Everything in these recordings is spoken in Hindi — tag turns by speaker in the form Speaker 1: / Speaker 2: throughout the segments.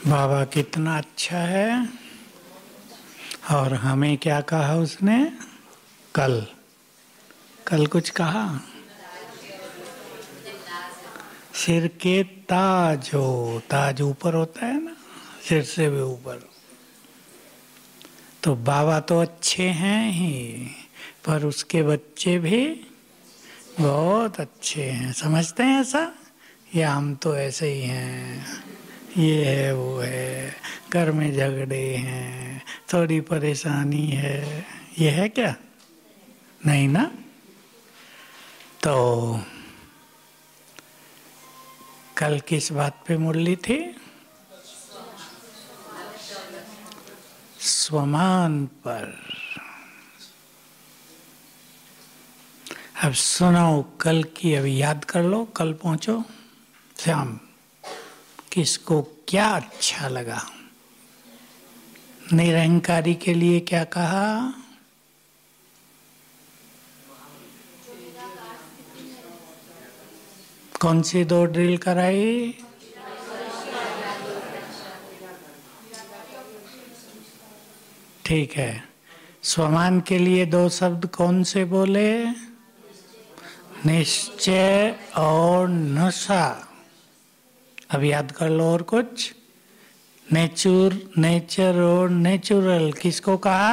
Speaker 1: बाबा कितना अच्छा है। और हमें क्या कहा उसने? कल कल कुछ कहा। सिर के ताज हो, ताज ऊपर होता है ना, सिर से भी ऊपर। तो बाबा तो अच्छे हैं ही, पर उसके बच्चे भी बहुत अच्छे हैं। समझते हैं ऐसा? या हम तो ऐसे ही हैं, ये है वो है, घर में झगड़े हैं, थोड़ी परेशानी है, ये है क्या? नहीं ना। तो कल किस बात पे मुरली थी? स्वमान पर। अब सुनाओ कल की, अभी याद कर लो, कल पहुंचो। श्याम, किसको क्या अच्छा लगा? निरहंकारी के लिए क्या कहा? कौन सी दो ड्रिल कराई? ठीक है। स्वमान के लिए दो शब्द कौन से बोले? निश्चय और नशा। अब याद कर लो। और कुछ? नेचर और नेचुरल किसको कहा?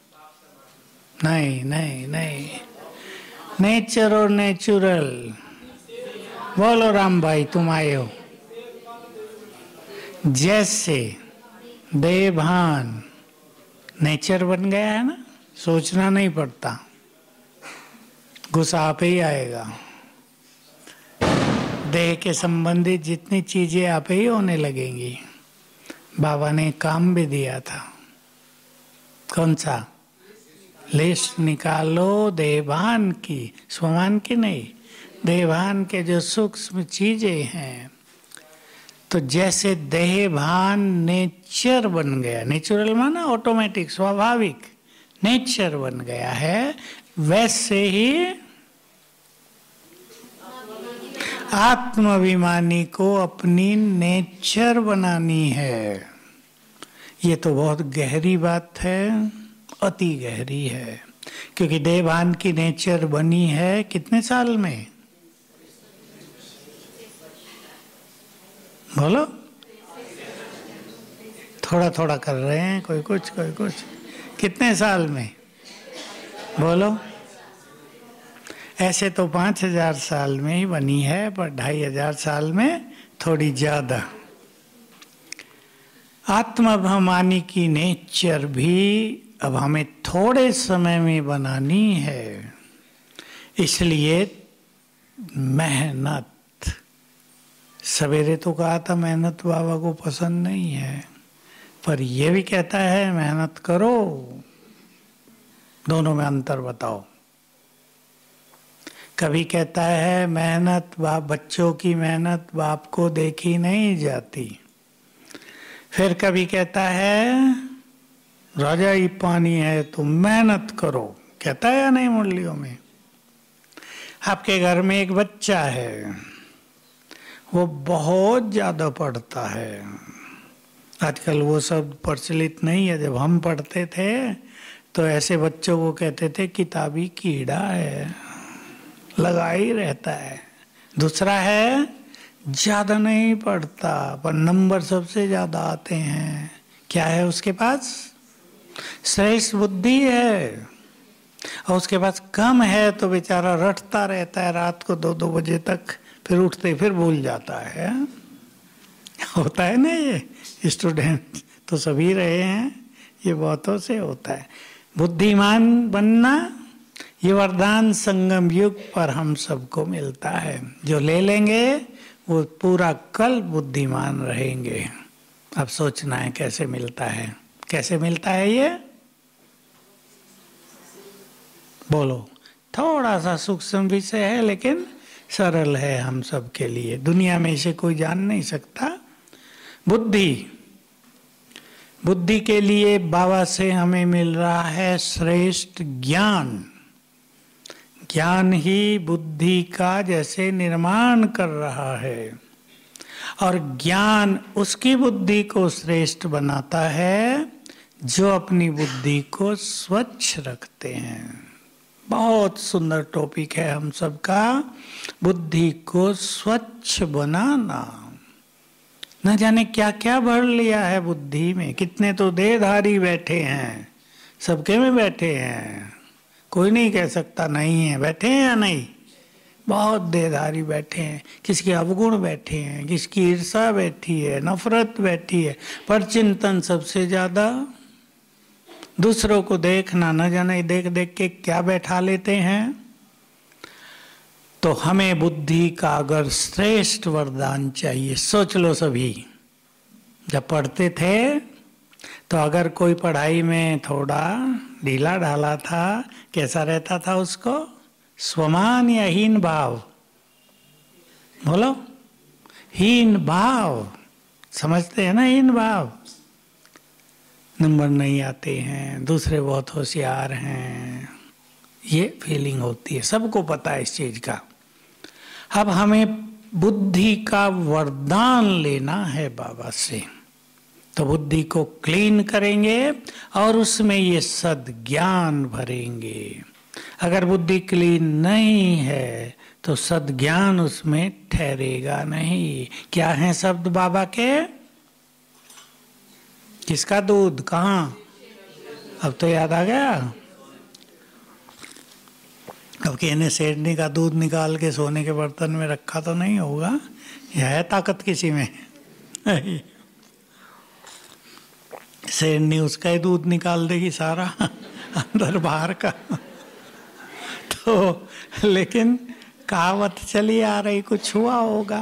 Speaker 1: नहीं नहीं नहीं, नेचर और नेचुरल। बोलो राम भाई, तुम आए हो। जैसे देवभान नेचर बन गया है ना, सोचना नहीं पड़ता, गुस्सा आप ही आएगा। देह के संबंधित जितनी चीजें आप ही होने लगेंगी। बाबा ने काम भी दिया था। कौन सा? लिस्ट निकालो देवभान की, स्वमान की नहीं, देवभान के जो सूक्ष्म चीजें हैं। तो जैसे देहभान नेचर बन गया, नेचुरल माना ऑटोमेटिक, स्वाभाविक, नेचर बन गया है, वैसे ही आत्माभिमानी को अपनी नेचर बनानी है। ये तो बहुत गहरी बात है, अति गहरी है। क्योंकि देवभान की नेचर बनी है कितने साल में? बोलो। थोड़ा थोड़ा कर रहे हैं, कोई कुछ कोई कुछ। कितने साल में? बोलो। ऐसे तो 5000 साल में ही बनी है, पर 2500 साल में थोड़ी ज्यादा। आत्माभिमानी की नेचर भी अब हमें थोड़े समय में बनानी है। इसलिए मेहनत। सवेरे तो कहा था मेहनत बाबा को पसंद नहीं है, पर यह भी कहता है मेहनत करो। दोनों में अंतर बताओ। कभी कहता है मेहनत बाप, बच्चों की मेहनत बाप को देखी नहीं जाती। फिर कभी कहता है राजा ही पानी है तो मेहनत करो। कहता है या नहीं मुरलियों में? आपके घर में एक बच्चा है, वो बहुत ज्यादा पढ़ता है। आजकल वो सब प्रचलित नहीं है। जब हम पढ़ते थे तो ऐसे बच्चों को कहते थे किताबी कीड़ा है, लगा ही रहता है। दूसरा है ज्यादा नहीं पढ़ता पर नंबर सबसे ज्यादा आते हैं। क्या है उसके पास? श्रेष्ठ बुद्धि है। और उसके पास कम है तो बेचारा रटता रहता है रात को 2-2 बजे तक, फिर उठते फिर भूल जाता है। होता है ना, ये स्टूडेंट तो सभी रहे हैं, ये बहुतों से होता है। बुद्धिमान बनना ये वरदान संगम युग पर हम सबको मिलता है। जो ले लेंगे वो पूरा कल बुद्धिमान रहेंगे। अब सोचना है कैसे मिलता है। कैसे मिलता है ये? बोलो। थोड़ा सा सूक्ष्म विषय है लेकिन सरल है हम सब के लिए। दुनिया में इसे कोई जान नहीं सकता। बुद्धि। बुद्धि के लिए बाबा से हमें मिल रहा है श्रेष्ठ ज्ञान। ज्ञान ही बुद्धि का जैसे निर्माण कर रहा है। और ज्ञान उसकी बुद्धि को श्रेष्ठ बनाता है जो अपनी बुद्धि को स्वच्छ रखते हैं। बहुत सुंदर टॉपिक है हम सबका, बुद्धि को स्वच्छ बनाना। न जाने क्या क्या भर लिया है बुद्धि में, कितने तो देहधारी बैठे हैं, सबके में बैठे हैं, कोई नहीं कह सकता नहीं है, बैठे हैं या नहीं, बहुत देहधारी बैठे हैं। किसके अवगुण बैठे हैं, किसकी ईर्षा बैठी है, नफरत बैठी है, पर चिंतन सबसे ज्यादा दूसरों को देखना, न जाने देख देख के क्या बैठा लेते हैं। तो हमें बुद्धि का अगर श्रेष्ठ वरदान चाहिए, सोच लो सभी, जब पढ़ते थे तो अगर कोई पढ़ाई में थोड़ा ढीला ढाला था, कैसा रहता था उसको, स्वमान या हीन भाव, बोलो, हीन भाव, समझते हैं ना, हीन भाव, नंबर नहीं आते हैं, दूसरे बहुत होशियार हैं, ये फीलिंग होती है, सबको पता है इस चीज का। अब हमें बुद्धि का वरदान लेना है बाबा से, तो बुद्धि को क्लीन करेंगे और उसमें ये सद्ज्ञान भरेंगे। अगर बुद्धि क्लीन नहीं है तो सद्ज्ञान उसमें ठहरेगा नहीं। क्या है शब्द बाबा के, किसका दूध, कहाँ, अब तो याद आ गया। अब कहने शेरनी का दूध निकाल के सोने के बर्तन में रखा तो नहीं होगा, यह है ताकत किसी में शेरनी उसका ही दूध निकाल देगी सारा अंदर बाहर का तो लेकिन कहावत चली आ रही, कुछ हुआ होगा।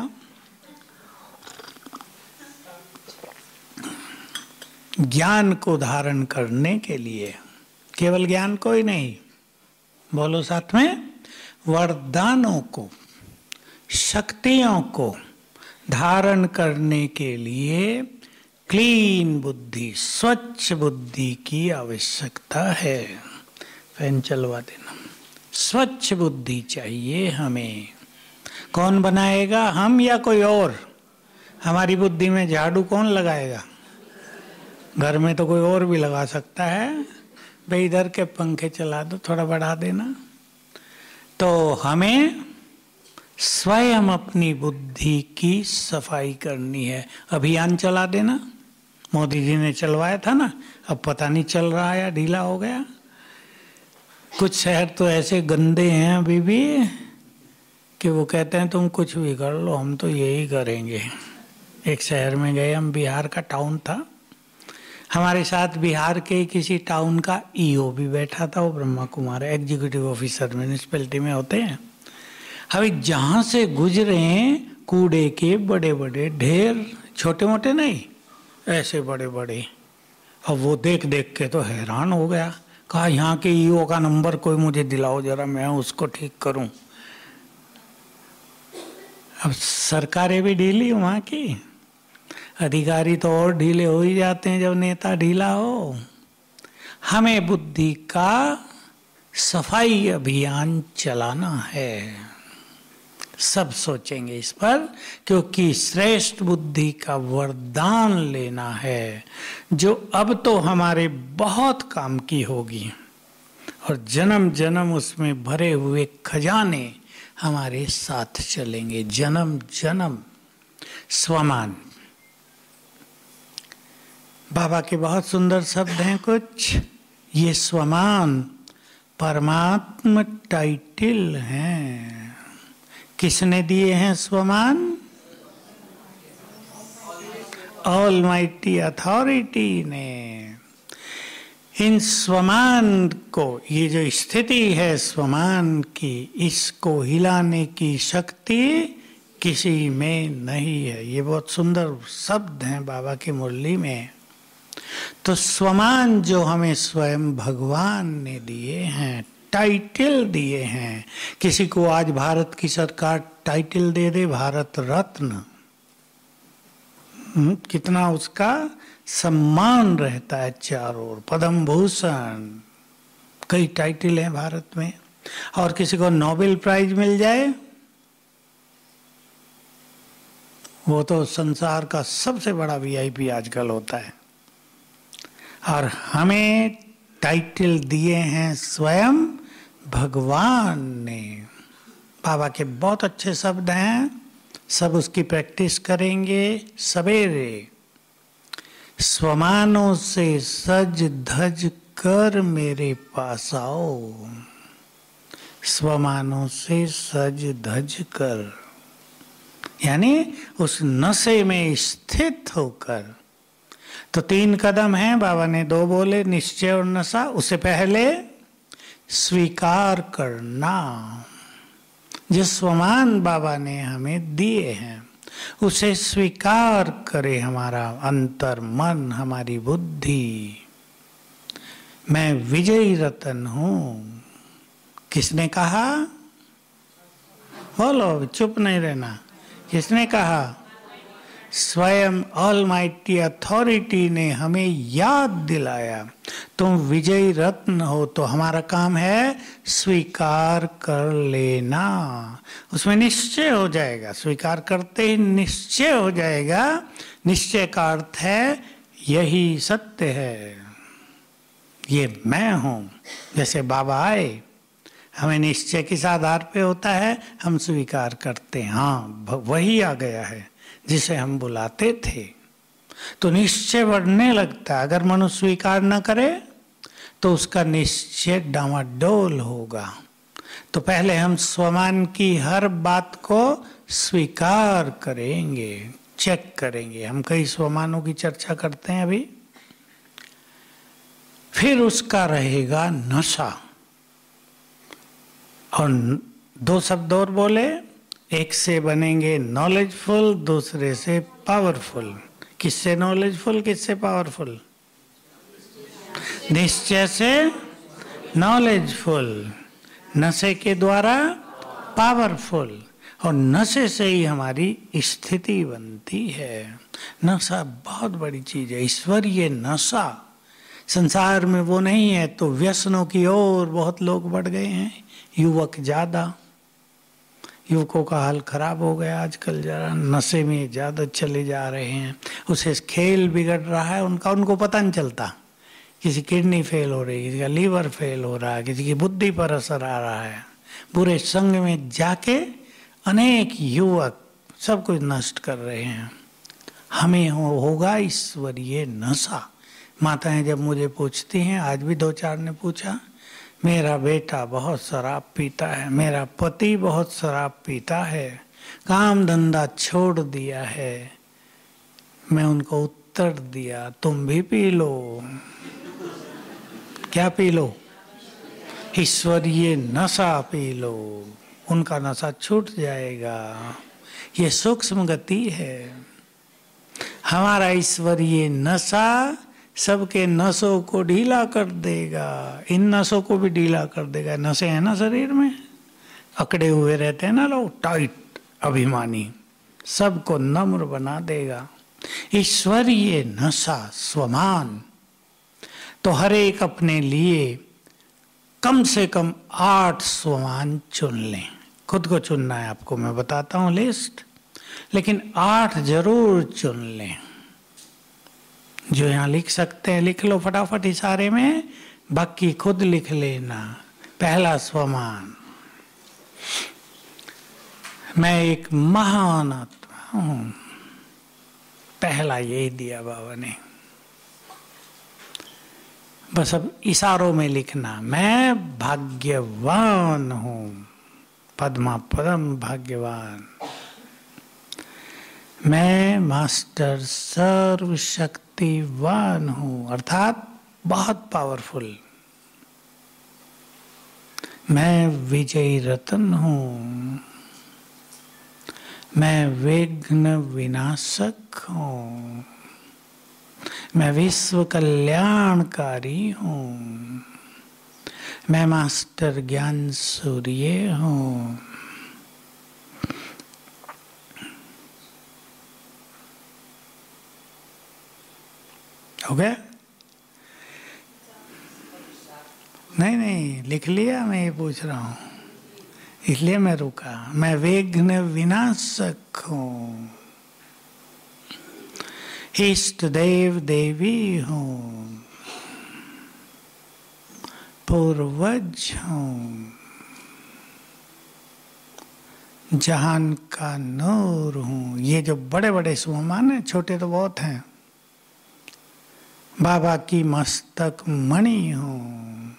Speaker 1: ज्ञान को धारण करने के लिए, केवल ज्ञान को ही नहीं, बोलो साथ में, वरदानों को, शक्तियों को धारण करने के लिए क्लीन बुद्धि, स्वच्छ बुद्धि की आवश्यकता है। फैन चलवा देना। स्वच्छ बुद्धि चाहिए हमें। कौन बनाएगा, हम या कोई और? हमारी बुद्धि में झाड़ू कौन लगाएगा? घर में तो कोई और भी लगा सकता है, भाई इधर के पंखे चला दो, थोड़ा बढ़ा देना। तो हमें स्वयं अपनी बुद्धि की सफाई करनी है। अभियान चला देना, मोदी जी ने चलवाया था ना, अब पता नहीं चल रहा है या ढीला हो गया। कुछ शहर तो ऐसे गंदे हैं अभी भी कि वो कहते हैं तुम कुछ भी कर लो, हम तो यही करेंगे। एक शहर में गए हम, बिहार का टाउन था, हमारे साथ बिहार के किसी टाउन का ईओ भी बैठा था, वो ब्रह्मा कुमार है, एग्जीक्यूटिव ऑफिसर म्यूनिसिपैलिटी में होते हैं। अभी जहां से गुजरे कूड़े के बड़े बड़े ढेर, छोटे मोटे नहीं, ऐसे बड़े बड़े। अब वो देख देख के तो हैरान हो गया, कहा यहाँ के ईओ का नंबर कोई मुझे दिलाओ जरा, मैं उसको ठीक करूं। अब सरकारें भी ढीली वहां की, अधिकारी तो और ढीले हो ही जाते हैं जब नेता ढीला हो। हमें बुद्धि का सफाई अभियान चलाना है, सब सोचेंगे इस पर, क्योंकि श्रेष्ठ बुद्धि का वरदान लेना है, जो अब तो हमारे बहुत काम की होगी और जन्म जन्म उसमें भरे हुए खजाने हमारे साथ चलेंगे, जन्म जन्म। स्वमान, बाबा के बहुत सुंदर शब्द हैं कुछ। ये स्वमान परमात्मा टाइटल हैं। किसने दिए हैं स्वमान? ऑलमाइटी अथॉरिटी ने। इन स्वमान को, ये जो स्थिति है स्वमान की, इसको हिलाने की शक्ति किसी में नहीं है। ये बहुत सुंदर शब्द हैं बाबा की मुरली में। तो स्वमान जो हमें स्वयं भगवान ने दिए हैं, टाइटल दिए हैं। किसी को आज भारत की सरकार टाइटल दे दे भारत रत्न, कितना उसका सम्मान रहता है चारों ओर, पद्म भूषण, कई टाइटल हैं भारत में। और किसी को नोबेल प्राइज मिल जाए, वो तो संसार का सबसे बड़ा वीआईपी आजकल होता है, और हमें टाइटल दिए हैं स्वयं भगवान ने। बाबा के बहुत अच्छे शब्द हैं, सब उसकी प्रैक्टिस करेंगे सवेरे। स्वमानों से सज धज कर मेरे पास आओ, स्वमानों से सज धज कर, यानी उस नशे में स्थित होकर। तो 3 कदम हैं, बाबा ने 2 बोले, निश्चय और नशा। उससे पहले स्वीकार करना, जो स्वमान बाबा ने हमें दिए हैं उसे स्वीकार करे हमारा अंतर मन, हमारी बुद्धि। मैं विजयी रतन हूं। किसने कहा? बोलो, चुप नहीं रहना। किसने कहा? स्वयं ऑलमाइटी अथॉरिटी ने हमें याद दिलाया। तुम विजयी रत्न हो, तो हमारा काम है स्वीकार कर लेना। उसमें निश्चय हो जाएगा, स्वीकार करते ही निश्चय हो जाएगा। निश्चय का अर्थ है यही सत्य है, ये मैं हूं। जैसे बाबा आए, हमें निश्चय किस आधार पे होता है? हम स्वीकार करते हैं, हाँ वही आ गया है जिसे हम बुलाते थे। तो निश्चय बढ़ने लगता है। अगर मनुष्य स्वीकार न करे तो उसका निश्चय डामाडोल होगा। तो पहले हम स्वमान की हर बात को स्वीकार करेंगे, चेक करेंगे। हम कई स्वमानों की चर्चा करते हैं अभी। फिर उसका रहेगा नशा। और 2 शब्द और बोले, एक से बनेंगे नॉलेजफुल, दूसरे से पावरफुल। किससे नॉलेजफुल, किससे पावरफुल? निश्चय से नॉलेजफुल, नशे के द्वारा पावरफुल, और नशे से ही हमारी स्थिति बनती है। नशा बहुत बड़ी चीज है, ईश्वरीय नशा। संसार में वो नहीं है तो व्यसनों की ओर बहुत लोग बढ़ गए हैं, युवक ज्यादा। युवकों का हाल खराब हो गया आजकल, जरा नशे में ज्यादा चले जा रहे हैं। उसे खेल बिगड़ रहा है उनका, उनको पता नहीं चलता। किसी किडनी फेल हो रही है, किसी का लीवर फेल हो रहा है, किसी की बुद्धि पर असर आ रहा है। बुरे संग में जाके अनेक युवक सब कुछ नष्ट कर रहे हैं। हमें होगा ईश्वरीय नशा। माताएं जब मुझे पूछती हैं, आज भी 2-4 ने पूछा, मेरा बेटा बहुत शराब पीता है, मेरा पति बहुत शराब पीता है, काम धंधा छोड़ दिया है। मैं उनको उत्तर दिया, तुम भी पी लो। क्या पी लो? ईश्वरीय नशा पी लो, उनका नशा छूट जाएगा। ये सूक्ष्म गति है। हमारा ईश्वरीय नशा सबके नसों को ढीला कर देगा, इन नसों को भी ढीला कर देगा। नसें हैं ना शरीर में, अकड़े हुए रहते हैं ना लोग, टाइट अभिमानी, सबको नम्र बना देगा। ईश्वरीय नशा स्वमान। तो हर एक अपने लिए कम से कम 8 स्वमान चुन लें। खुद को चुनना है आपको, मैं बताता हूं लिस्ट, लेकिन 8 जरूर चुन लें। जो यहाँ लिख सकते हैं लिख लो फटाफट इशारे में, बाकी खुद लिख लेना। पहला स्वमान, मैं एक महान आत्मा हूं। पहला यही दिया बाबा ने। बस अब इशारों में लिखना, मैं भाग्यवान हूं, पद्मा पदम भाग्यवान। मैं मास्टर सर्वशक्तिवान हूं, अर्थात बहुत पावरफुल। मैं विजयी रतन हूं, मैं विघ्न विनाशक हूं, मैं विश्व कल्याणकारी हूं, मैं मास्टर ज्ञान सूर्य हूं। हो गया? नहीं लिख लिया, मैं ये पूछ रहा हूं, इसलिए मैं रुका। मैं विघ्न विनाशक हूं, इष्ट देव देवी हूँ, पूर्वज हूँ, जहान का नूर हूँ। ये जो बड़े बड़े स्वमान हैं, छोटे तो बहुत हैं। बाबा की मस्तक मणि हूँ,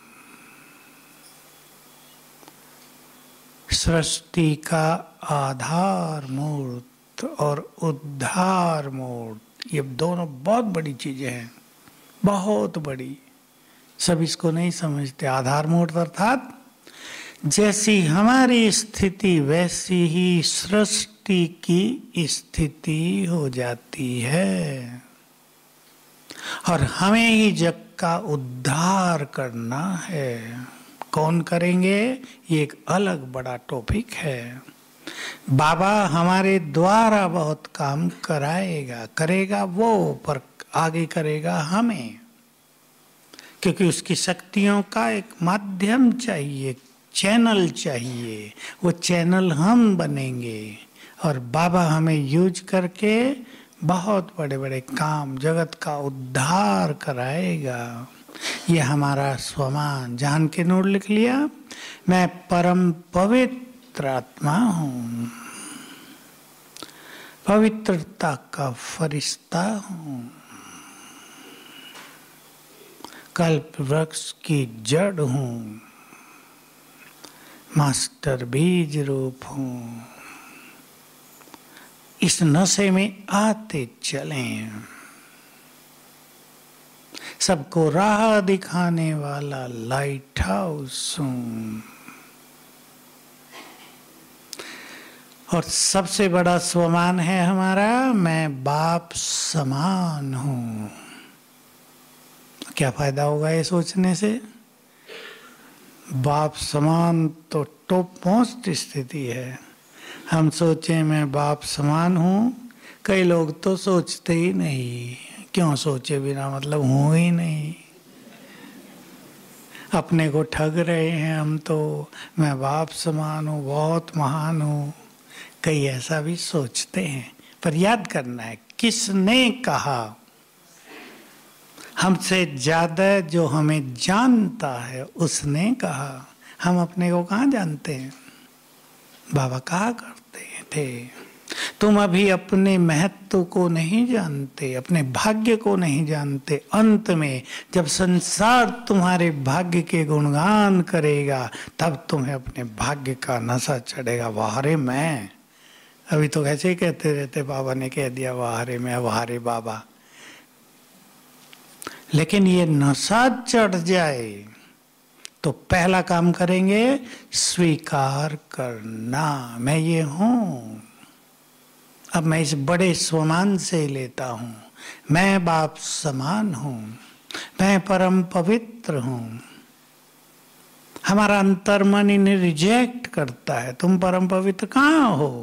Speaker 1: सृष्टि का आधार मूर्त और उद्धार मूर्त। ये दोनों बहुत बड़ी चीजें हैं, बहुत बड़ी। सब इसको नहीं समझते। आधार मूर्त अर्थात जैसी हमारी स्थिति वैसी ही सृष्टि की स्थिति हो जाती है, और हमें ही जग का उद्धार करना है। कौन करेंगे, ये एक अलग बड़ा टॉपिक है। बाबा हमारे द्वारा बहुत काम कराएगा, करेगा वो, पर आगे करेगा हमें, क्योंकि उसकी शक्तियों का एक माध्यम चाहिए, चैनल चाहिए। वो चैनल हम बनेंगे और बाबा हमें यूज करके बहुत बड़े बड़े काम, जगत का उद्धार कराएगा। ये हमारा स्वमान। जान के नूर लिख लिया। मैं परम पवित्र आत्मा हूँ, पवित्रता का फरिश्ता हूँ, कल्प वृक्ष की जड़ हूँ, मास्टर बीज रूप हूँ। इस नशे में आते चलें, सबको राह दिखाने वाला लाइट हाउस हूँ। और सबसे बड़ा स्वमान है हमारा, मैं बाप समान हूँ। क्या फायदा होगा ये सोचने से? बाप समान तो टॉप मोस्ट स्थिति है। हम सोचें मैं बाप समान हूँ, कई लोग तो सोचते ही नहीं। क्यों सोचे बिना मतलब हूँ ही नहीं, अपने को ठग रहे हैं हम तो। मैं बाप समान हूँ, बहुत महान हूँ, कई ऐसा भी सोचते हैं। पर याद करना है किसने कहा। हमसे ज्यादा जो हमें जानता है उसने कहा। हम अपने को कहाँ जानते हैं? बाबा कहा करते थे, तुम अभी अपने महत्व को नहीं जानते, अपने भाग्य को नहीं जानते। अंत में जब संसार तुम्हारे भाग्य के गुणगान करेगा, तब तुम्हें अपने भाग्य का नशा चढ़ेगा। वाह रे मैं, अभी तो ऐसे ही कहते रहते, बाबा ने कह दिया वाह रे मैं, वाह रे बाबा। लेकिन ये नशा चढ़ जाए तो पहला काम करेंगे स्वीकार करना, मैं ये हूं। अब मैं इस बड़े स्वमान से लेता हूं, मैं बाप समान हूं, मैं परम पवित्र हूं। हमारा अंतर्मन इन्हें रिजेक्ट करता है, तुम परम पवित्र कहाँ हो।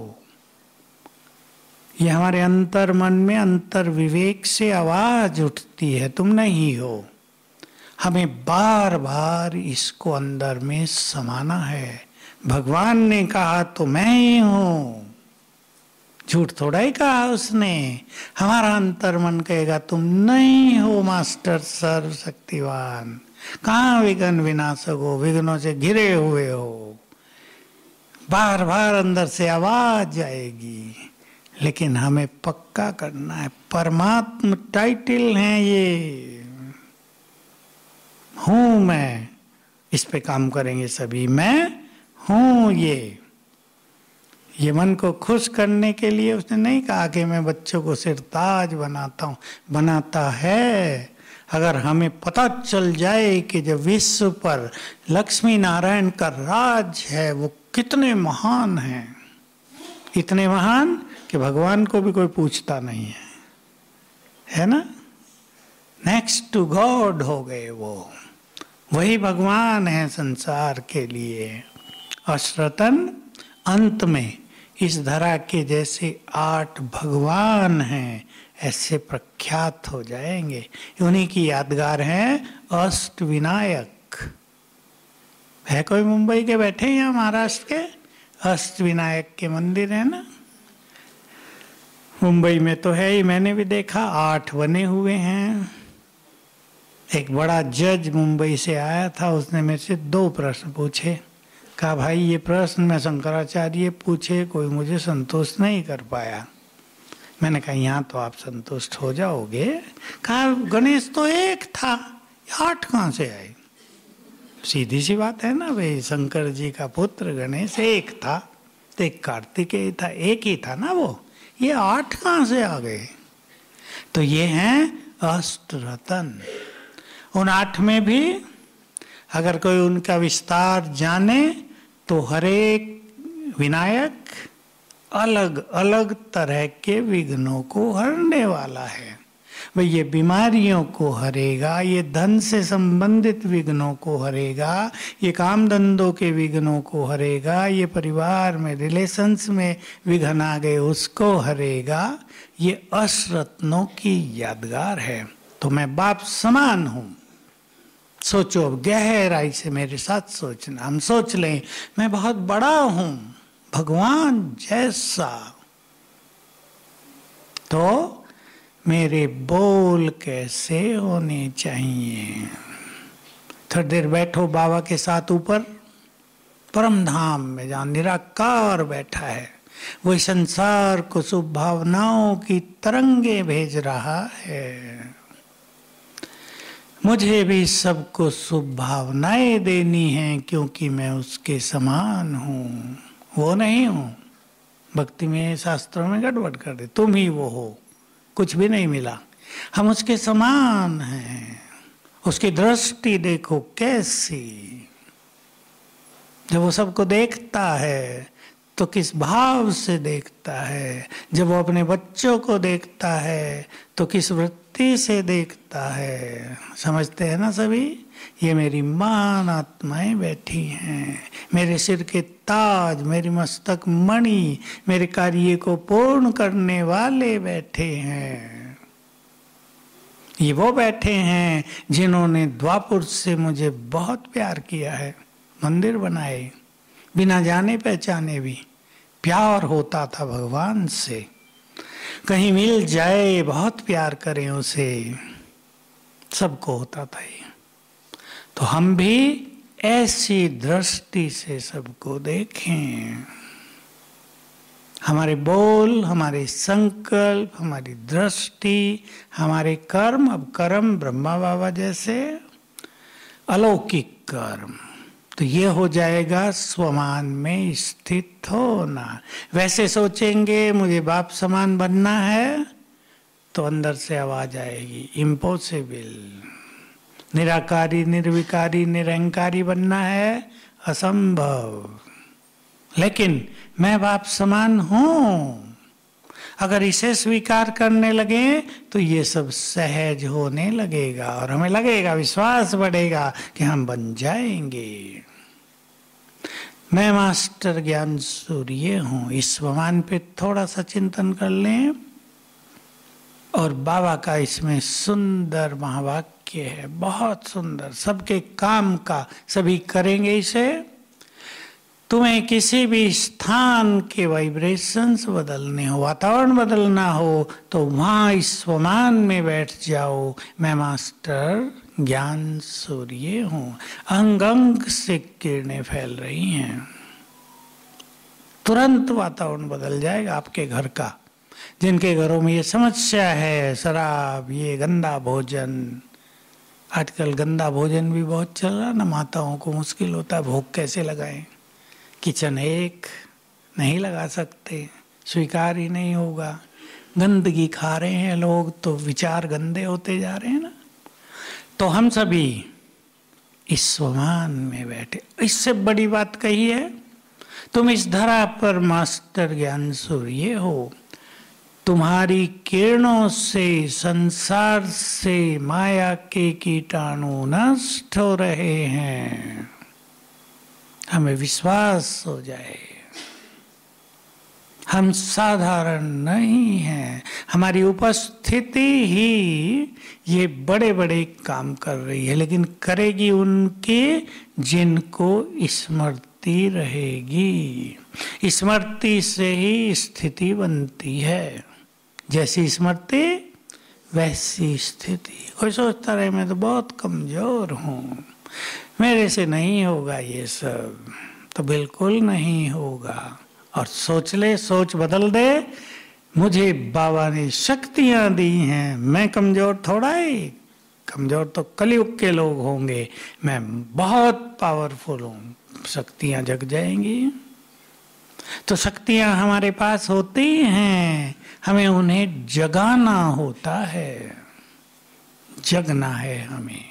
Speaker 1: ये हमारे अंतर्मन में अंतर विवेक से आवाज उठती है, तुम नहीं हो। हमें बार बार इसको अंदर में समाना है। भगवान ने कहा तो मैं ही हूं, झूठ थोड़ा ही कहा उसने। हमारा अंतर्मन कहेगा तुम नहीं हो मास्टर सर्वशक्तिवान, कहाँ विघ्न विनाशक हो, विघ्नों से घिरे हुए हो। बार बार अंदर से आवाज आएगी, लेकिन हमें पक्का करना है। परमात्मा टाइटल है ये, हूं मैं, इस पे काम करेंगे सभी। मैं हूं ये मन को खुश करने के लिए उसने नहीं कहा कि मैं बच्चों को सिरताज बनाता हूं, बनाता है। अगर हमें पता चल जाए कि जब विश्व पर लक्ष्मी नारायण का राज है वो कितने महान हैं, इतने महान कि भगवान को भी कोई पूछता नहीं है ना। नेक्स्ट टू गॉड हो गए वो, वही भगवान है संसार के लिए। अश्रतन अंत में इस धरा के जैसे 8 भगवान हैं ऐसे प्रख्यात हो जाएंगे। उन्हीं की यादगार है अष्ट विनायक। है कोई मुंबई के बैठे यहाँ महाराष्ट्र के? अष्ट विनायक के मंदिर है ना, मुंबई में तो है ही, मैंने भी देखा 8 बने हुए हैं। एक बड़ा जज मुंबई से आया था, उसने मेरे से 2 प्रश्न पूछे। कहा भाई ये प्रश्न मैं शंकराचार्य पूछे, कोई मुझे संतुष्ट नहीं कर पाया। मैंने कहा यहाँ तो आप संतुष्ट हो जाओगे। कहा गणेश तो एक था, 8 कहाँ से आए? सीधी सी बात है ना भाई, शंकर जी का पुत्र गणेश एक था, तो एक कार्तिकेय था, एक ही था ना वो, ये 8 कहाँ से आ गए? तो ये हैं अष्ट रतन। उन 8 में भी अगर कोई उनका विस्तार जाने तो हर एक विनायक अलग अलग तरह के विघ्नों को हरने वाला है। भाई ये बीमारियों को हरेगा, ये धन से संबंधित विघ्नों को हरेगा, ये काम धंधों के विघ्नों को हरेगा, ये परिवार में रिलेशंस में विघ्न आ गए उसको हरेगा। ये अष्टरत्नों की यादगार है। तो मैं बाप समान हूँ। सोचो गहराई से मेरे साथ सोचना, हम सोच लें मैं बहुत बड़ा हूँ भगवान जैसा, तो मेरे बोल कैसे होने चाहिए। थोड़ी देर बैठो बाबा के साथ ऊपर परम धाम में, जहाँ निराकार बैठा है, वो संसार को शुभ भावनाओं की तरंगे भेज रहा है। मुझे भी सबको शुभ भावनाएं देनी हैं, क्योंकि मैं उसके समान हूँ, वो नहीं हूँ। भक्ति में शास्त्रों में गड़बड़ कर दे, तुम ही वो हो, कुछ भी नहीं मिला। हम उसके समान हैं। उसकी दृष्टि देखो कैसी, जब वो सबको देखता है तो किस भाव से देखता है, जब वो अपने बच्चों को देखता है तो किस वृत्ति से देखता है। समझते हैं ना सभी? ये मेरी महान आत्माएं बैठी हैं, मेरे सिर के ताज, मेरी मस्तक मणि, मेरे कार्य को पूर्ण करने वाले बैठे हैं। ये वो बैठे हैं जिन्होंने द्वापुर से मुझे बहुत प्यार किया है। मंदिर बनाए, बिना जाने पहचाने भी प्यार होता था भगवान से। कहीं मिल जाए बहुत प्यार करें उसे, सबको होता था ये। तो हम भी ऐसी दृष्टि से सबको देखें। हमारे बोल, हमारे संकल्प, हमारी दृष्टि, हमारे कर्म, अब कर्म ब्रह्मा बाबा जैसे अलौकिक कर्म, तो ये हो जाएगा स्वमान में स्थित होना। वैसे सोचेंगे मुझे बाप समान बनना है, तो अंदर से आवाज आएगी इम्पॉसिबल। निराकारी, निर्विकारी, निरंकारी बनना है, असंभव। लेकिन मैं बाप समान हूं, अगर इसे स्वीकार करने लगे तो ये सब सहज होने लगेगा और हमें लगेगा, विश्वास बढ़ेगा कि हम बन जाएंगे। मैं मास्टर ज्ञान सूर्य हूं। इस स्वमान पे थोड़ा सा चिंतन कर लें। और बाबा का इसमें सुंदर महावाक्य है, बहुत सुंदर, सबके काम का, सभी करेंगे इसे। तुम्हें किसी भी स्थान के वाइब्रेशंस बदलने हो, वातावरण बदलना हो, तो वहां इस स्वमान में बैठ जाओ। मैं मास्टर ज्ञान सूर्य हूं। अंग अंग से किरणें फैल रही हैं, तुरंत वातावरण बदल जाएगा आपके घर का। जिनके घरों में ये समस्या है, शराब, ये गंदा भोजन, आजकल गंदा भोजन भी बहुत चल रहा ना, माताओं को मुश्किल होता है भोग कैसे लगाएं। किचन एक नहीं लगा सकते, स्वीकार ही नहीं होगा। गंदगी खा रहे हैं लोग तो विचार गंदे होते जा रहे हैं ना। तो हम सभी इस स्वमान में बैठे। इससे बड़ी बात कही है, तुम इस धरा पर मास्टर ज्ञान सूर्य हो। तुम्हारी किरणों से संसार से माया के कीटाणु नष्ट हो रहे हैं। हमें विश्वास हो जाए, हम साधारण नहीं हैं। हमारी उपस्थिति ही ये बड़े बड़े काम कर रही है, लेकिन करेगी उनके जिनको स्मृति रहेगी। स्मृति से ही स्थिति बनती है। जैसी स्मृति वैसी स्थिति। कोई सोचता रहे मैं तो बहुत कमजोर हूँ, मेरे से नहीं होगा ये सब, तो बिल्कुल नहीं होगा। और सोच ले, सोच बदल दे, मुझे बाबा ने शक्तियां दी हैं, मैं कमजोर थोड़ा ही, कमजोर तो कलयुग के लोग होंगे, मैं बहुत पावरफुल हूँ, शक्तियां जग जाएंगी। तो शक्तियां हमारे पास होती हैं, हमें उन्हें जगाना होता है, जगना है हमें।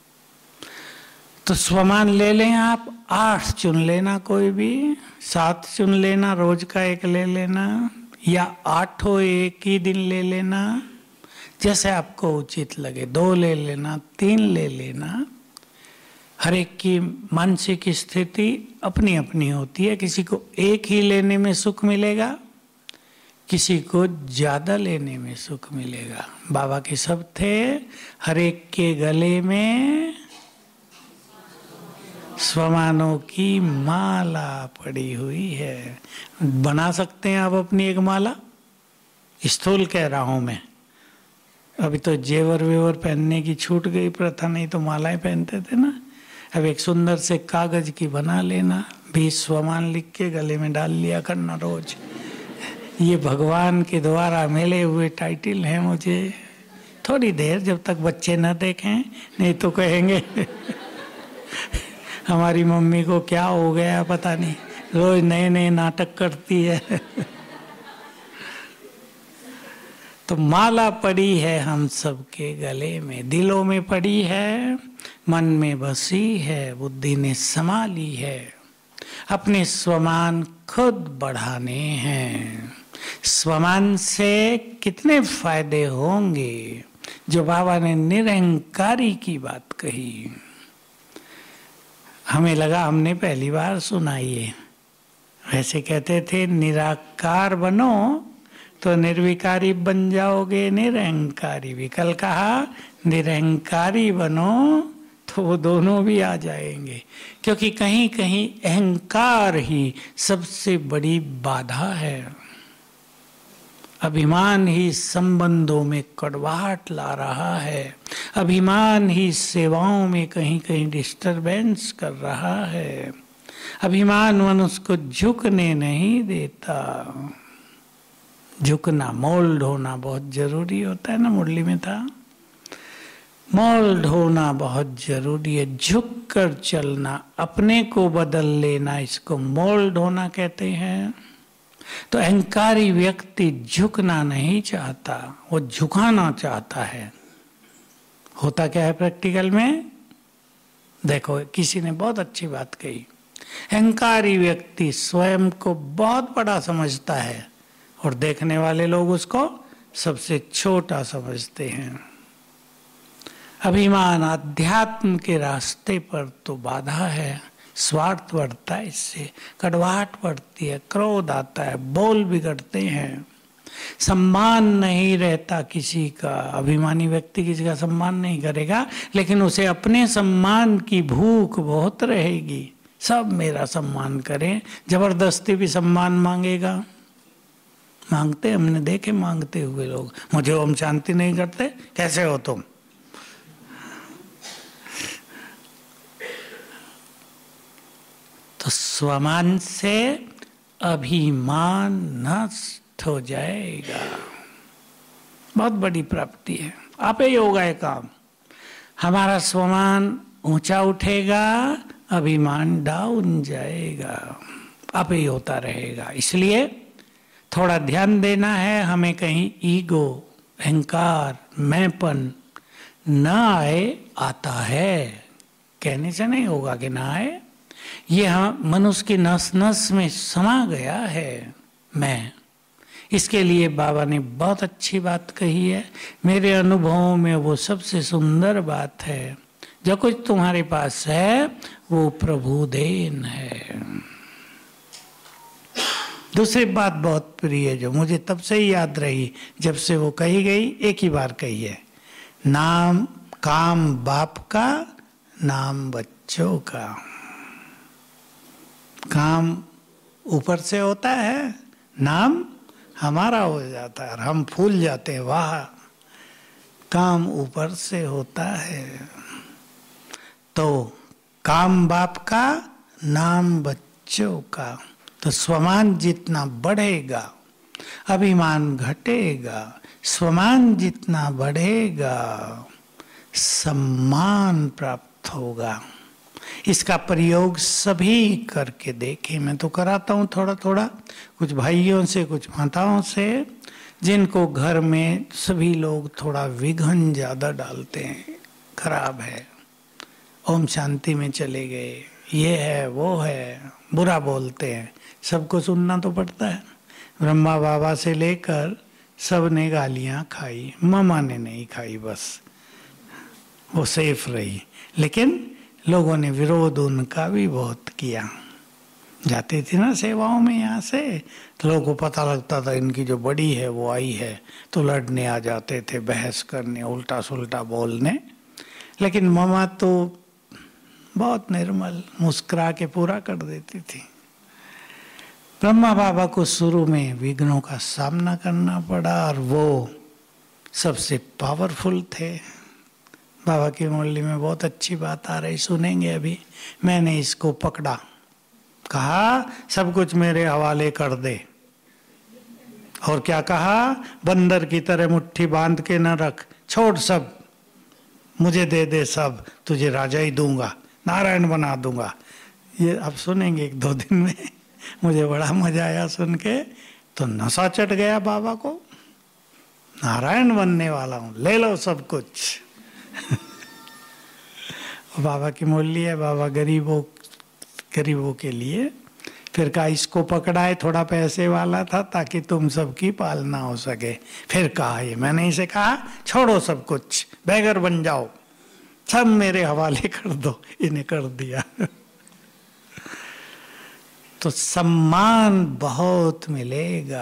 Speaker 1: तो स्वमान ले लें आप, 8 चुन लेना, कोई भी 7 चुन लेना, रोज का एक ले लेना, या 8 एक ही दिन ले लेना, जैसे आपको उचित लगे। 2 ले लेना, 3 ले लेना। हर एक की मानसिक स्थिति अपनी अपनी होती है। किसी को एक ही लेने में सुख मिलेगा, किसी को ज्यादा लेने में सुख मिलेगा। बाबा के सब थे, हर एक के गले में स्वमानों की माला पड़ी हुई है। बना सकते हैं आप अपनी एक माला, स्थूल कह रहा हूं मैं। अभी तो जेवर वेवर पहनने की छूट गई प्रथा, नहीं तो मालाएं पहनते थे ना। अब एक सुंदर से कागज की बना लेना, 20 स्वमान लिख के गले में डाल लिया करना रोज। ये भगवान के द्वारा मिले हुए टाइटल हैं मुझे। थोड़ी देर, जब तक बच्चे न देखें, नहीं तो कहेंगे हमारी मम्मी को क्या हो गया पता नहीं, रोज नए नए नाटक करती है। तो माला पड़ी है हम सबके गले में, दिलों में पड़ी है, मन में बसी है, बुद्धि ने संभाली है। अपने स्वमान खुद बढ़ाने हैं। स्वमान से कितने फायदे होंगे, जो बाबा ने निरहंकारी की बात कही। हमें लगा हमने पहली बार सुना ये। वैसे कहते थे निराकार बनो तो निर्विकारी बन जाओगे, निरहंकारी भी। कल कहा निरहंकारी बनो तो वो दोनों भी आ जाएंगे, क्योंकि कहीं कहीं अहंकार ही सबसे बड़ी बाधा है। अभिमान ही संबंधों में कड़वाहट ला रहा है, अभिमान ही सेवाओं में कहीं कहीं डिस्टरबेंस कर रहा है। अभिमान मनुष्य को झुकने नहीं देता। झुकना, मोल्ड होना बहुत जरूरी होता है ना, मुरली में था, मोल्ड होना बहुत जरूरी है। झुक कर चलना, अपने को बदल लेना, इसको मोल्ड होना कहते हैं। तो अहंकारी व्यक्ति झुकना नहीं चाहता, वो झुकाना चाहता है। होता क्या है प्रैक्टिकल में? देखो, किसी ने बहुत अच्छी बात कही। अहंकारी व्यक्ति स्वयं को बहुत बड़ा समझता है और देखने वाले लोग उसको सबसे छोटा समझते हैं। अभिमान अध्यात्म के रास्ते पर तो बाधा है। स्वार्थ बढ़ता है, इससे कड़वाहट बढ़ती है, क्रोध आता है, बोल बिगड़ते हैं, सम्मान नहीं रहता किसी का। अभिमानी व्यक्ति किसी का सम्मान नहीं करेगा, लेकिन उसे अपने सम्मान की भूख बहुत रहेगी। सब मेरा सम्मान करें, जबरदस्ती भी सम्मान मांगेगा। मांगते, हमने देखे मांगते हुए लोग। मुझे ओम शांति नहीं करते, कैसे हो तुम? तो स्वमान से अभिमान नष्ट हो जाएगा। बहुत बड़ी प्राप्ति है। आप ही होगा ये काम। हमारा स्वमान ऊंचा उठेगा, अभिमान डाउन जाएगा, आप ही होता रहेगा। इसलिए थोड़ा ध्यान देना है, हमें कहीं ईगो, अहंकार, मैंपन न आए। आता है, कहने से नहीं होगा कि ना आए। ये हाँ मनुष्य की नस नस में समा गया है मैं। इसके लिए बाबा ने बहुत अच्छी बात कही है। मेरे अनुभवों में वो सबसे सुंदर बात है, जो कुछ तुम्हारे पास है वो प्रभु देन है। दूसरी बात बहुत प्रिय, जो मुझे तब से ही याद रही, जब से वो कही गई, एक ही बार कही है। नाम काम बाप का, नाम बच्चों का। काम ऊपर से होता है, नाम हमारा हो जाता है और हम फूल जाते हैं, वाह काम ऊपर से होता है। तो काम बाप का, नाम बच्चों का। तो स्वमान जितना बढ़ेगा अभिमान घटेगा, स्वमान जितना बढ़ेगा सम्मान प्राप्त होगा। इसका प्रयोग सभी करके देखें। मैं तो कराता हूँ थोड़ा थोड़ा, कुछ भाइयों से कुछ माताओं से, जिनको घर में सभी लोग थोड़ा विघन ज़्यादा डालते हैं, खराब है, ओम शांति में चले गए, ये है वो है, बुरा बोलते हैं, सबको सुनना तो पड़ता है। ब्रह्मा बाबा से लेकर सब ने गालियाँ खाई, मामा ने नहीं खाई, बस वो सेफ रही। लेकिन लोगों ने विरोध उनका भी बहुत किया। जाते थे ना सेवाओं में यहाँ से, तो लोगों को पता लगता था इनकी जो बड़ी है वो आई है, तो लड़ने आ जाते थे, बहस करने, उल्टा सुल्टा बोलने। लेकिन मामा तो बहुत निर्मल, मुस्कुरा के पूरा कर देती थी। ब्रह्मा बाबा को शुरू में विघ्नों का सामना करना पड़ा और वो सबसे पावरफुल थे। बाबा की मुरली में बहुत अच्छी बात आ रही, सुनेंगे अभी। मैंने इसको पकड़ा, कहा सब कुछ मेरे हवाले कर दे, और क्या कहा, बंदर की तरह मुट्ठी बांध के न रख, छोड़ सब, मुझे दे दे सब, तुझे राजा ही दूंगा, नारायण बना दूंगा। ये अब सुनेंगे 1-2 दिन में। मुझे बड़ा मजा आया सुन के, तो नशा चढ़ गया बाबा को, नारायण बनने वाला हूं, ले लो सब कुछ। बाबा की मुरली है, बाबा गरीबों के लिए। फिर कहा इसको पकड़ा है, थोड़ा पैसे वाला था ताकि तुम सबकी पालना हो सके। फिर कहा ये मैंने इसे कहा छोड़ो सब कुछ, बेगर बन जाओ, सब मेरे हवाले कर दो, इन्हें कर दिया। तो सम्मान बहुत मिलेगा।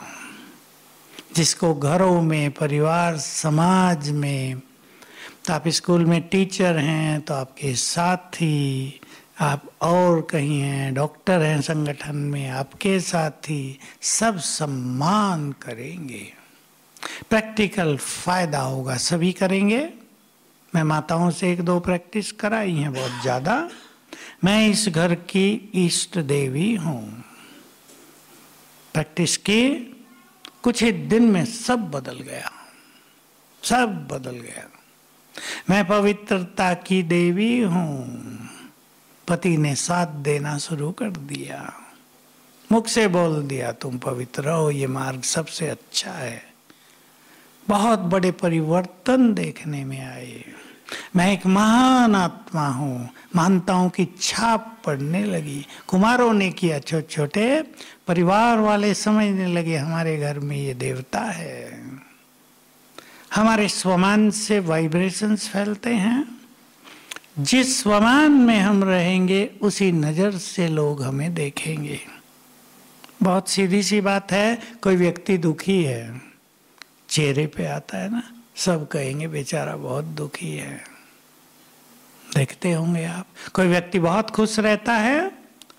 Speaker 1: जिसको घरों में, परिवार, समाज में, तो आप स्कूल में टीचर हैं तो आपके साथी, आप और कहीं हैं, डॉक्टर हैं संगठन में, आपके साथी सब सम्मान करेंगे, प्रैक्टिकल फायदा होगा, सभी करेंगे। मैं माताओं से 1-2 प्रैक्टिस कराई हैं, बहुत ज़्यादा। मैं इस घर की इष्ट देवी हूँ, प्रैक्टिस की, कुछ ही दिन में सब बदल गया, सब बदल गया। मैं पवित्रता की देवी हूँ, पति ने साथ देना शुरू कर दिया, मुख से बोल दिया तुम पवित्र हो, ये मार्ग सबसे अच्छा है। बहुत बड़े परिवर्तन देखने में आए। मैं एक महान आत्मा हूँ, महानताओं की छाप पड़ने लगी। कुमारों ने किया, छोटे छोटे परिवार वाले समझने लगे हमारे घर में ये देवता है। हमारे स्वमान से वाइब्रेशंस फैलते हैं, जिस स्वमान में हम रहेंगे उसी नजर से लोग हमें देखेंगे। बहुत सीधी सी बात है, कोई व्यक्ति दुखी है, चेहरे पे आता है ना, सब कहेंगे बेचारा बहुत दुखी है। देखते होंगे आप, कोई व्यक्ति बहुत खुश रहता है,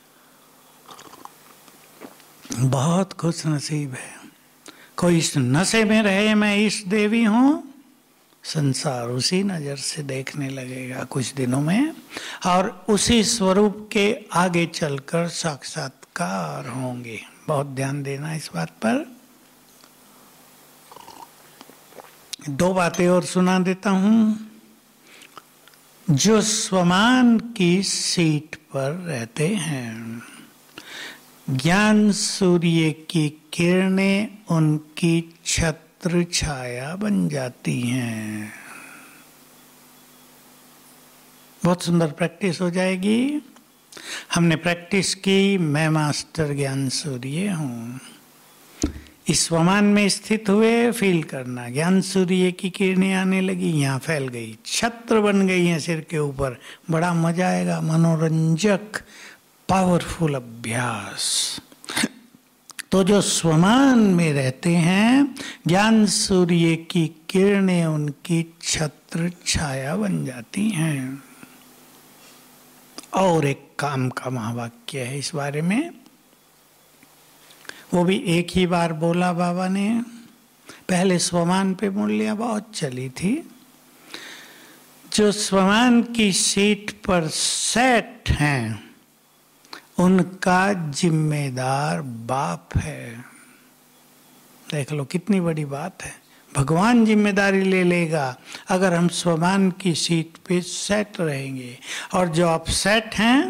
Speaker 1: बहुत खुश नसीब है। कोई इस नशे में रहे, मैं इस देवी हूं, संसार उसी नजर से देखने लगेगा कुछ दिनों में, और उसी स्वरूप के आगे चलकर साक्षात्कार होंगे। बहुत ध्यान देना इस बात पर। 2 बातें और सुना देता हूं। जो स्वमान की सीट पर रहते हैं, ज्ञान सूर्य की किरणें उनकी छत्र छाया बन जाती हैं। बहुत सुंदर प्रैक्टिस हो जाएगी। हमने प्रैक्टिस की, मैं मास्टर ज्ञान सूर्य हूँ। इस स्वमान में स्थित हुए, फील करना, ज्ञान सूर्य की किरणें आने लगी, यहाँ फैल गई, छत्र बन गई है सिर के ऊपर। बड़ा मजा आएगा, मनोरंजक, पावरफुल अभ्यास। तो जो स्वमान में रहते हैं, ज्ञान सूर्य की किरणें उनकी छत्र छाया बन जाती हैं। और एक काम का महावाक्य है इस बारे में, वो भी एक ही बार बोला बाबा ने। पहले स्वमान पे मुरलियां बहुत चली थी। जो स्वमान की सीट पर सेट हैं उनका जिम्मेदार बाप है। देख लो कितनी बड़ी बात है। भगवान जिम्मेदारी ले लेगा अगर हम स्वमान की सीट पे सेट रहेंगे। और जो अपसेट हैं,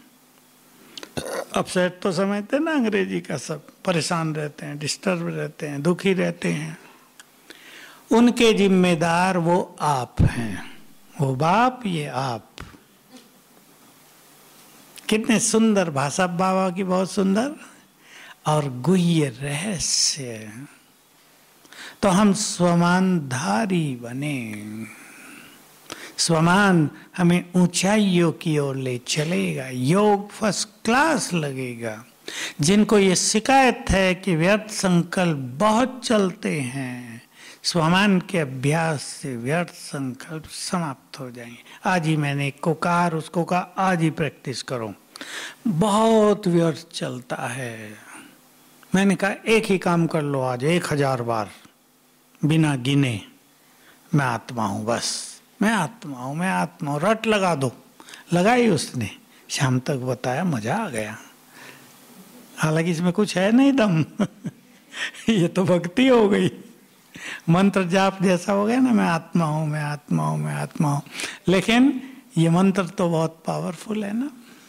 Speaker 1: अपसेट तो समझते ना अंग्रेजी का, सब परेशान रहते हैं, डिस्टर्ब रहते हैं, दुखी रहते हैं, उनके जिम्मेदार वो आप हैं। वो बाप, ये आप। कितने सुंदर भाषा बाबा की, बहुत सुंदर और गुह्य रहस्य। तो हम स्वमानधारी बने। स्वमान हमें ऊंचाइयों की ओर ले चलेगा। योग फर्स्ट क्लास लगेगा। जिनको ये शिकायत है कि व्यर्थ संकल्प बहुत चलते हैं, स्वमान के अभ्यास से व्यर्थ संकल्प समाप्त हो जाएंगे। आज ही मैंने एक को कहा, उसको कहा आज ही प्रैक्टिस करो, बहुत व्यर्थ चलता है। मैंने कहा एक ही काम कर लो आज 1000 बार बिना गिने, मैं आत्मा हूं, बस मैं आत्मा हूं, मैं आत्मा हूं, रट लगा दो। लगाई उसने, शाम तक बताया, मजा आ गया। हालांकि इसमें कुछ है नहीं दम ये तो भक्ति हो गई, मंत्र जाप जैसा हो गया ना, मैं आत्मा हूं, मैं आत्मा हूं, मैं आत्मा हूं। लेकिन ये मंत्र तो बहुत पावरफुल है ना।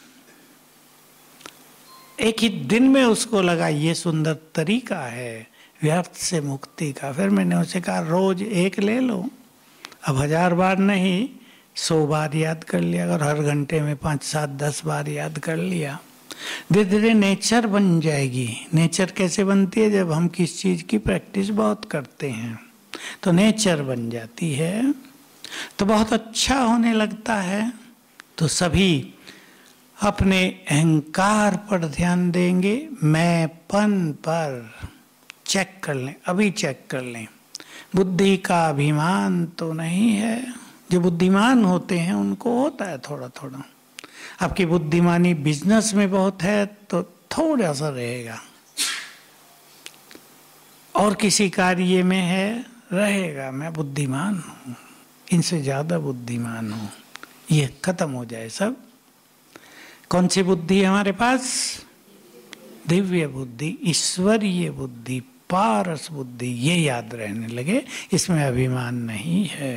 Speaker 1: एक ही दिन में उसको लगा ये सुंदर तरीका है व्यर्थ से मुक्ति का। फिर मैंने उसे कहा रोज एक ले लो, अब 1000 बार नहीं, 100 बार याद कर लिया। अगर हर घंटे में 5, 7, 10 बार याद कर लिया, धीरे धीरे नेचर बन जाएगी। नेचर कैसे बनती है? जब हम किस चीज की प्रैक्टिस बहुत करते हैं तो नेचर बन जाती है, तो बहुत अच्छा होने लगता है। तो सभी अपने अहंकार पर ध्यान देंगे, मैंपन पर चेक कर लें, अभी चेक कर लें। बुद्धि का अभिमान तो नहीं है। जो बुद्धिमान होते हैं उनको होता है थोड़ा थोड़ा। आपकी बुद्धिमानी बिजनेस में बहुत है तो थोड़ा सा रहेगा, और किसी कार्य में है रहेगा, मैं बुद्धिमान हूं, इनसे ज्यादा बुद्धिमान हूं, ये खत्म हो जाए सब। कौन सी बुद्धि है हमारे पास? दिव्य बुद्धि, ईश्वरीय बुद्धि, पारस बुद्धि, ये याद रहने लगे। इसमें अभिमान नहीं है।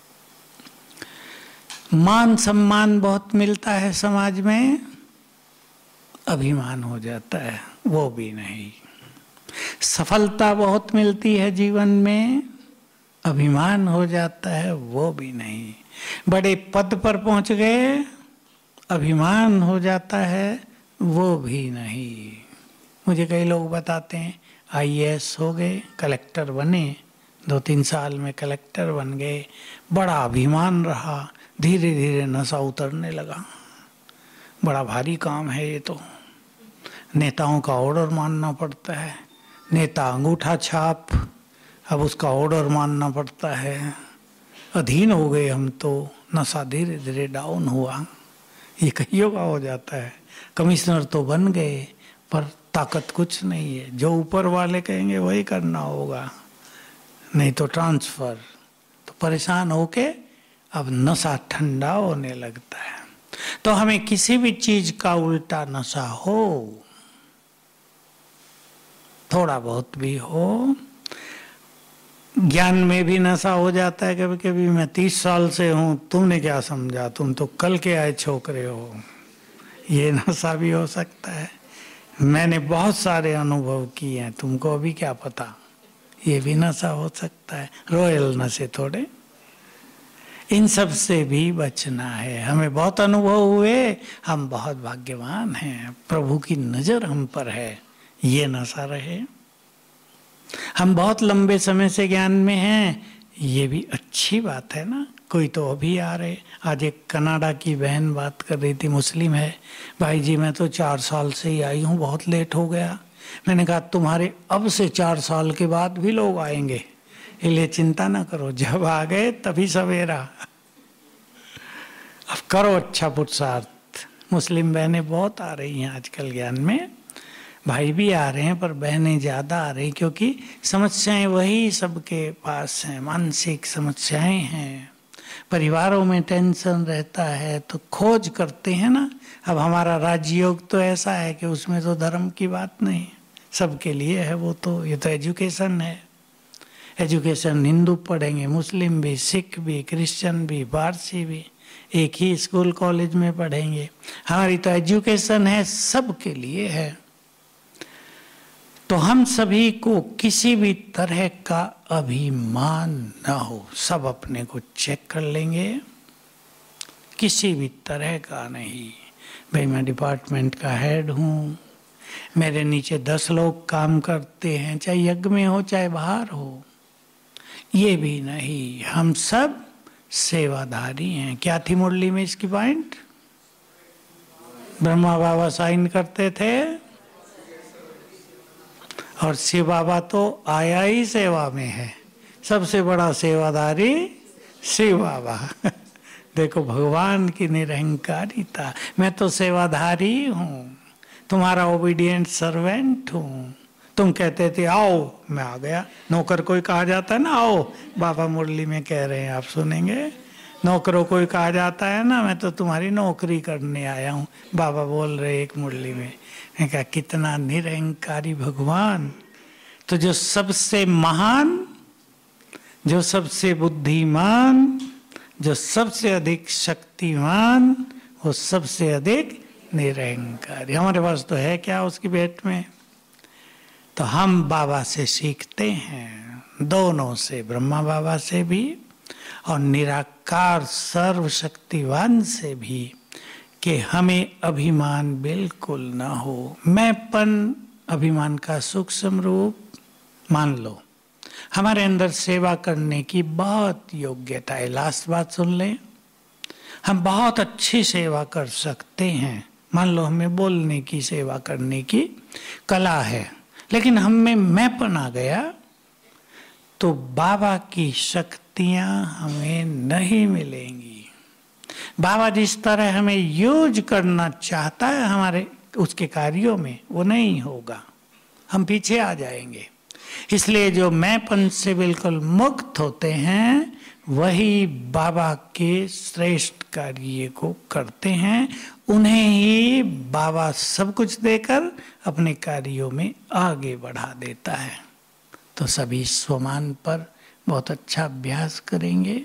Speaker 1: मान सम्मान बहुत मिलता है समाज में, अभिमान हो जाता है, वो भी नहीं। सफलता बहुत मिलती है जीवन में, अभिमान हो जाता है, वो भी नहीं। बड़े पद पर पहुंच गए, अभिमान हो जाता है, वो भी नहीं। मुझे कई लोग बताते हैं IAS हो गए, कलेक्टर बने, 2-3 साल में कलेक्टर बन गए, बड़ा अभिमान रहा, धीरे धीरे नशा उतरने लगा। बड़ा भारी काम है ये तो, नेताओं का ऑर्डर मानना पड़ता है, नेता अंगूठा छाप, अब उसका ऑर्डर मानना पड़ता है, अधीन हो गए हम तो। नशा धीरे धीरे डाउन हुआ, ये कईयों का हो जाता है। कमिश्नर तो बन गए पर ताकत कुछ नहीं है, जो ऊपर वाले कहेंगे वही करना होगा, नहीं तो ट्रांसफर। तो परेशान होके अब नशा ठंडा होने लगता है। तो हमें किसी भी चीज का उल्टा नशा हो, थोड़ा बहुत भी हो, ज्ञान में भी नशा हो जाता है कभी कभी। मैं 30 साल से हूं, तुमने क्या समझा, तुम तो कल के आए छोकरे हो, ये नशा भी हो सकता है। मैंने बहुत सारे अनुभव किए हैं, तुमको अभी क्या पता, ये भी नशा हो सकता है। रॉयल नशे थोड़े, इन सब से भी बचना है। हमें बहुत अनुभव हुए, हम बहुत भाग्यवान हैं, प्रभु की नजर हम पर है, ये नशा रहे। हम बहुत लंबे समय से ज्ञान में हैं, ये भी अच्छी बात है ना। कोई तो अभी आ रहे। आज एक कनाडा की बहन बात कर रही थी, मुस्लिम है, भाई जी मैं तो 4 साल से ही आई हूँ, बहुत लेट हो गया। मैंने कहा तुम्हारे अब से 4 साल के बाद भी लोग आएंगे, इसलिए चिंता ना करो, जब आ गए तभी सवेरा। अब करो अच्छा पुरुषार्थ। मुस्लिम बहनें बहुत आ रही हैं आजकल ज्ञान में, भाई भी आ रहे हैं पर बहनें ज़्यादा आ रही, क्योंकि समस्याएं वही सबके पास हैं, मानसिक समस्याएं हैं, परिवारों में टेंशन रहता है तो खोज करते हैं ना। अब हमारा राजयोग तो ऐसा है कि उसमें तो धर्म की बात नहीं, सबके लिए है वो, तो ये तो एजुकेशन है। एजुकेशन हिंदू पढ़ेंगे, मुस्लिम भी, सिख भी, क्रिश्चियन भी, पारसी भी, एक ही स्कूल कॉलेज में पढ़ेंगे। हमारी तो एजुकेशन है, सबके लिए है। तो हम सभी को किसी भी तरह का अभिमान न हो, सब अपने को चेक कर लेंगे, किसी भी तरह का नहीं। भाई मैं डिपार्टमेंट का हेड हूँ, मेरे नीचे 10 लोग काम करते हैं, चाहे यज्ञ में हो चाहे बाहर हो, ये भी नहीं, हम सब सेवाधारी हैं। क्या थी मुरली में इसकी पॉइंट? ब्रह्मा बाबा साइन करते थे और शिव बाबा तो आया ही सेवा में है, सबसे बड़ा सेवाधारी शिव बाबा। देखो भगवान की निरहंकारिता, मैं तो सेवाधारी हूँ, तुम्हारा ओबीडियंट सर्वेंट हूँ। तुम कहते थे आओ, मैं आ गया। नौकर कोई कहा जाता है ना आओ, बाबा मुरली में कह रहे हैं, आप सुनेंगे। नौकरों को कहा जाता है ना मैं तो तुम्हारी नौकरी करने आया हूँ, बाबा बोल रहे एक मुरली में। मैं कहा कितना निरहंकारी भगवान। तो जो सबसे महान, जो सबसे बुद्धिमान, जो सबसे अधिक शक्तिमान, वो सबसे अधिक निरहंकारी। हमारे पास तो है क्या उसकी भेंट में? तो हम बाबा से सीखते हैं, दोनों से, ब्रह्मा बाबा से भी और निराकार सर्वशक्तिवान से भी, कि हमें अभिमान बिल्कुल ना हो। मैंपन अभिमान का सूक्ष्म रूप मान लो। हमारे अंदर सेवा करने की बहुत योग्यता है। लास्ट बात सुन लें, हम बहुत अच्छी सेवा कर सकते हैं। मान लो हमें बोलने की सेवा करने की कला है, लेकिन हम में मैंपन आ गया तो बाबा की शक्तियां हमें नहीं मिलेंगी। बाबा जिस तरह हमें यूज करना चाहता है हमारे उसके कार्यों में, वो नहीं होगा, हम पीछे आ जाएंगे। इसलिए जो मैंपन से बिल्कुल मुक्त होते हैं वही बाबा के श्रेष्ठ कार्य को करते हैं। उन्हें ही बाबा सब कुछ देकर अपने कार्यों में आगे बढ़ा देता है। तो सभी स्वमान पर बहुत अच्छा अभ्यास करेंगे,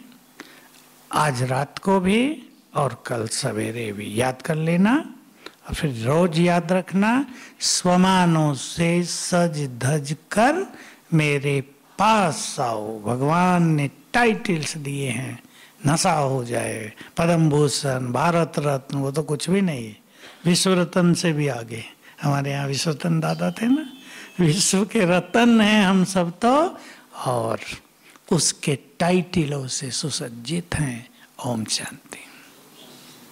Speaker 1: आज रात को भी और कल सवेरे भी याद कर लेना, और फिर रोज याद रखना, स्वमानों से सज धज कर मेरे पास आओ। भगवान ने टाइटल्स दिए हैं, नशा हो जाए, पद्म भूषण, भारत रत्न, वो तो कुछ भी नहीं, विश्व रत्न से भी आगे। हमारे यहाँ विश्व रत्न दादा थे ना, विश्व के रत्न हैं हम सब तो, और उसके टाइटलों से सुसज्जित हैं। ओम शांति।